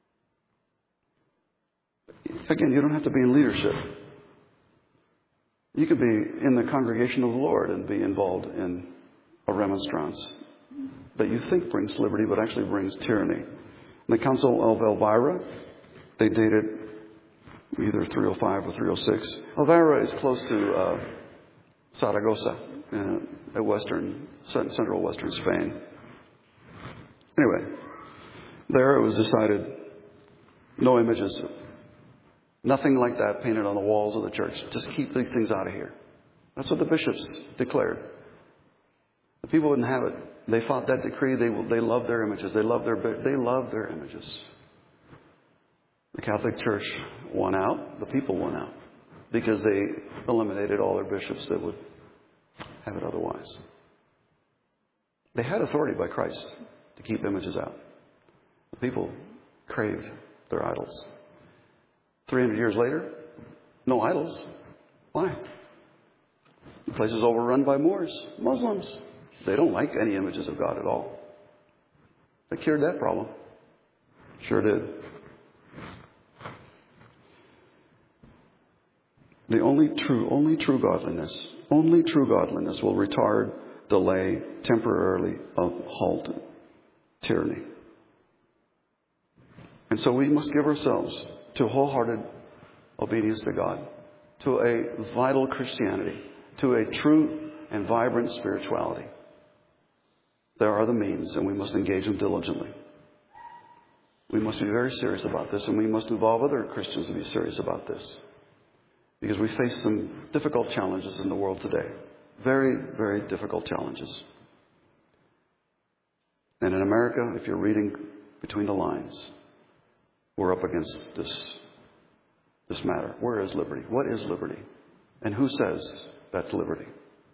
Again, you don't have to be in leadership You could be in the congregation of the Lord and be involved in a remonstrance that you think brings liberty, but actually brings tyranny. In the Council of Elvira, they dated either three oh five or three oh six. Elvira is close to uh, Saragossa, uh, at western, central western Spain. Anyway, there it was decided no images, nothing like that painted on the walls of the church. Just keep these things out of here. That's what the bishops declared. The people wouldn't have it. They fought that decree. They they loved their images. They loved their they loved their images. The Catholic Church won out. The people won out because they eliminated all their bishops that would have it otherwise. They had authority by Christ to keep images out. The people craved their idols. three hundred years later, no idols. Why? The place is overrun by Moors, Muslims. They don't like any images of God at all. They cured that problem. Sure did. The only true, only true godliness, only true godliness will retard, delay, temporarily halt tyranny. And so we must give ourselves to wholehearted obedience to God, to a vital Christianity, to a true and vibrant spirituality. There are the means, and we must engage them diligently. We must be very serious about this, and we must involve other Christians to be serious about this. Because we face some difficult challenges in the world today. Very, very difficult challenges. And in America, if you're reading between the lines, we're up against this, this matter. Where is liberty? What is liberty? And who says that's liberty?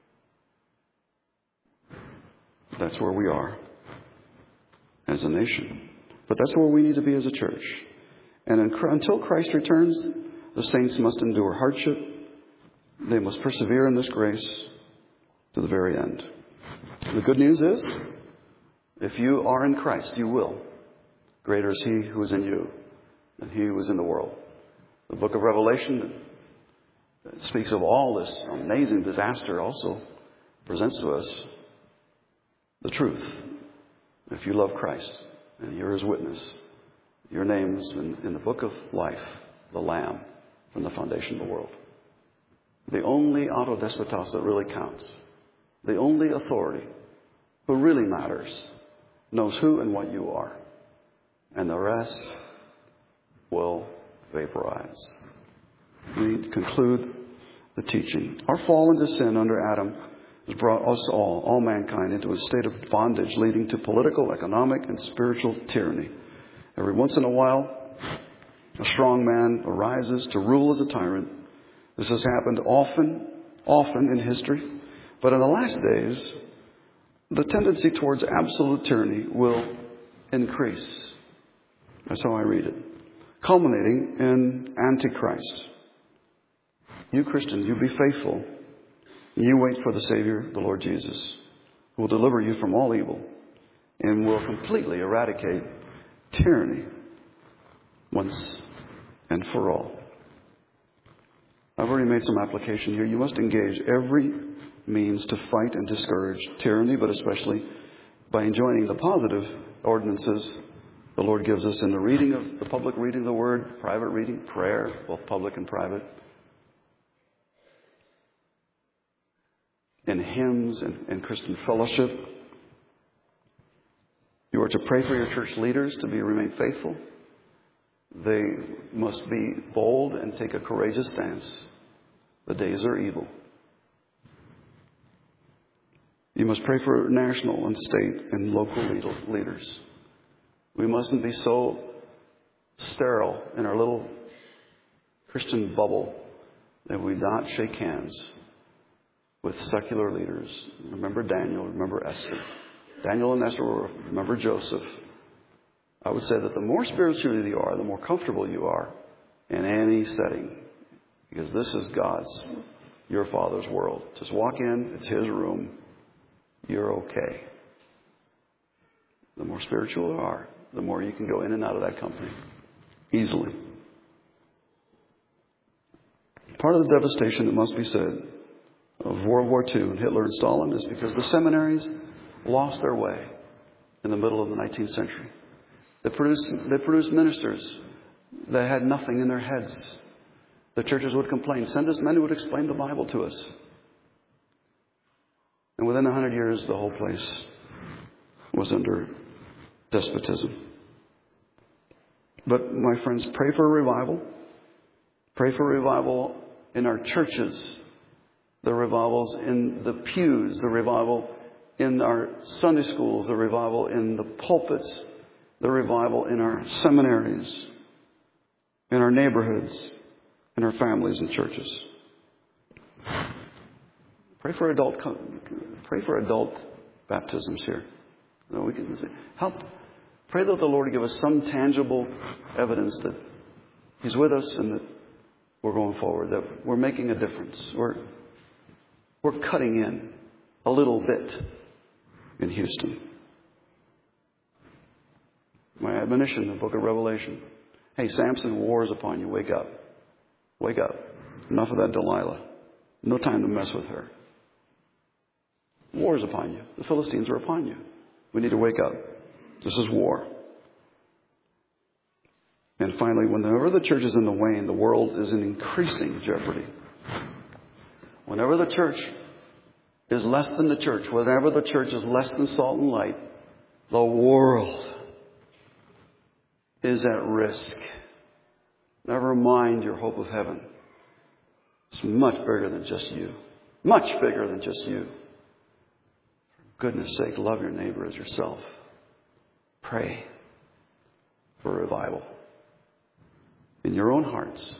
That's where we are as a nation. But that's where we need to be as a church. And in, until Christ returns, the saints must endure hardship. They must persevere in this grace to the very end. The good news is, if you are in Christ, you will. Greater is He who is in you than he who is in the world. The book of Revelation speaks of all this amazing disaster, also presents to us the truth. If you love Christ and you're His witness, your name's in, in the book of life, the Lamb, from the foundation of the world. The only autodespotos that really counts, the only authority who really matters, knows who and what you are. And the rest will vaporize. We conclude the teaching. Our fall into sin under Adam has brought us all, all mankind, into a state of bondage leading to political, economic, and spiritual tyranny. Every once in a while, a strong man arises to rule as a tyrant. This has happened often, often in history. But in the last days, the tendency towards absolute tyranny will increase. That's how I read it. Culminating in Antichrist. You Christians, you be faithful. You wait for the Savior, the Lord Jesus, who will deliver you from all evil and will completely eradicate tyranny once and for all. I've already made some application here. You must engage every means to fight and discourage tyranny, but especially by enjoining the positive ordinances the Lord gives us in the reading of the public reading of the Word, private reading, prayer, both public and private, in hymns and, and Christian fellowship. You are to pray for your church leaders to be remain faithful. They must be bold and take a courageous stance. The days are evil. You must pray for national and state and local leaders. We mustn't be so sterile in our little Christian bubble that we not shake hands with secular leaders. Remember Daniel, remember Esther. Daniel and Esther were, remember Joseph. I would say that the more spiritual you are, the more comfortable you are in any setting. Because this is God's, your Father's world. Just walk in, it's His room. You're okay. The more spiritual you are, the more you can go in and out of that company easily. Part of the devastation, it must be said, of World War Two and Hitler and Stalin is because the seminaries lost their way in the middle of the nineteenth century. They produced, they produced ministers that had nothing in their heads. The churches would complain, send us men who would explain the Bible to us. And within a hundred years, the whole place was under despotism. But my friends, pray for a revival. Pray for revival in our churches. The revivals in the pews. The revival in our Sunday schools. The revival in the pulpits. The revival in our seminaries. In our neighborhoods. In our families and churches. Pray for adult, pray for adult baptisms here. No, we can help. Pray that the Lord give us some tangible evidence that He's with us and that we're going forward, that we're making a difference. We're, we're cutting in a little bit in Houston. My admonition in the book of Revelation. Hey, Samson, war is upon you. Wake up. Wake up. Enough of that Delilah. No time to mess with her. War is upon you. The Philistines are upon you. We need to wake up. This is war. And finally, whenever the church is in the wane, the world is in increasing jeopardy. Whenever the church is less than the church, whenever the church is less than salt and light, the world is at risk. Never mind your hope of heaven. It's much bigger than just you. Much bigger than just you. For goodness sake, love your neighbor as yourself. Pray for revival in your own hearts.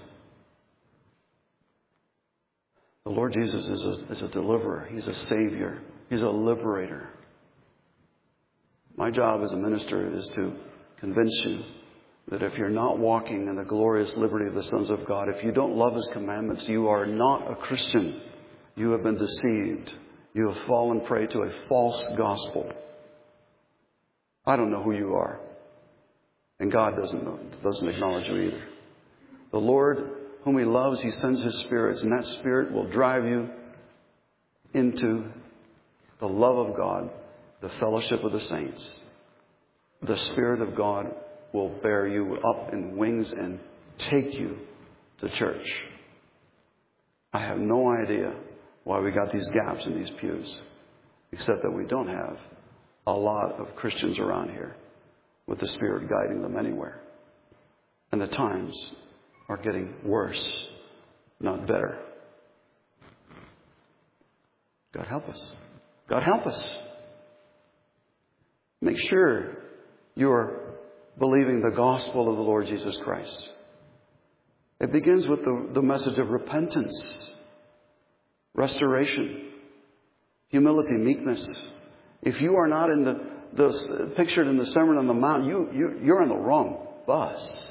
The Lord Jesus is a, is a deliverer. He's a savior. He's a liberator. My job as a minister is to convince you that if you're not walking in the glorious liberty of the sons of God, if you don't love His commandments, you are not a Christian. You have been deceived. You have fallen prey to a false gospel. I don't know who you are. And God doesn't know, doesn't acknowledge you either. The Lord, whom He loves, He sends His spirits, and that Spirit will drive you into the love of God, the fellowship of the saints. The Spirit of God will bear you up in wings and take you to church. I have no idea why we got these gaps in these pews, except that we don't have a lot of Christians around here with the Spirit guiding them anywhere. And the times are getting worse, not better. God help us. God help us. Make sure you're believing the gospel of the Lord Jesus Christ. It begins with the, the message of repentance, restoration, humility, meekness. If you are not in the, the pictured in the Sermon on the Mount, you, you, you're on the wrong bus.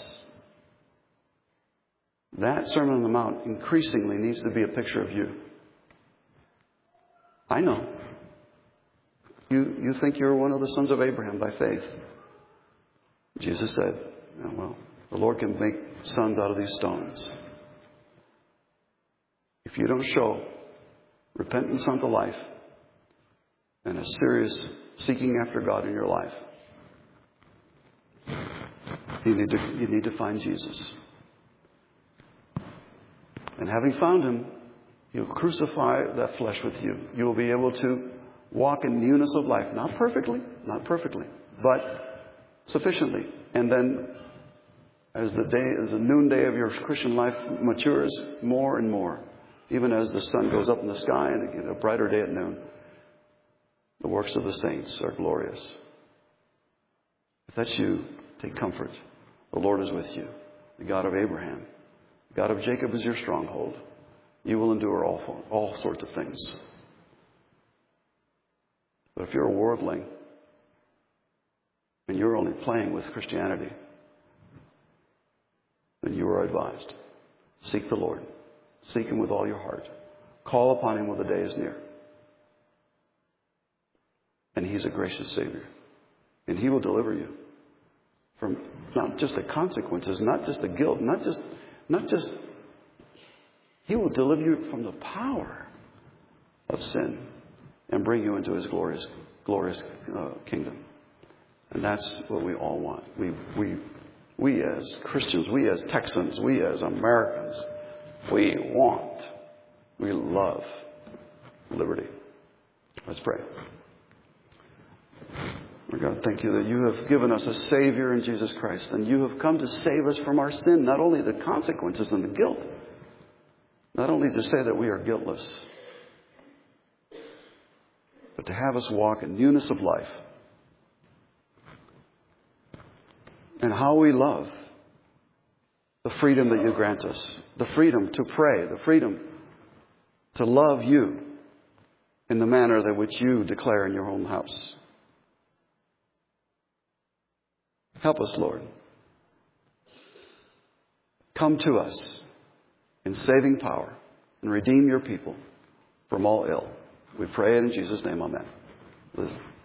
That Sermon on the Mount increasingly needs to be a picture of you. I know. You, you think you're one of the sons of Abraham by faith. Jesus said, oh, well, the Lord can make sons out of these stones. If you don't show repentance unto life and a serious seeking after God in your life, you need to, you need to find Jesus. And having found Him, He'll crucify that flesh with you. You will be able to walk in newness of life. Not perfectly, not perfectly, but sufficiently. And then as the day, as the noonday of your Christian life matures, more and more, even as the sun goes up in the sky and you get a brighter day at noon, the works of the saints are glorious. If that's you, take comfort. The Lord is with you. The God of Abraham, the God of Jacob is your stronghold. You will endure all, all sorts of things. But if you're a worldling, and you're only playing with Christianity, then you are advised. Seek the Lord. Seek Him with all your heart. Call upon Him when the day is near. And He's a gracious Savior. And He will deliver you from not just the consequences, not just the guilt, not just, not just He will deliver you from the power of sin and bring you into His glorious, glorious uh, kingdom. And that's what we all want. We, we, we as Christians, we as Texans, we as Americans, we want, we love liberty. Let's pray. Lord God, thank you that you have given us a Savior in Jesus Christ, and you have come to save us from our sin, not only the consequences and the guilt, not only to say that we are guiltless, but to have us walk in newness of life. And how we love the freedom that you grant us, the freedom to pray, the freedom to love you in the manner that which you declare in your own house. Help us, Lord. Come to us in saving power and redeem your people from all ill. We pray it in Jesus' name. Amen. Liz.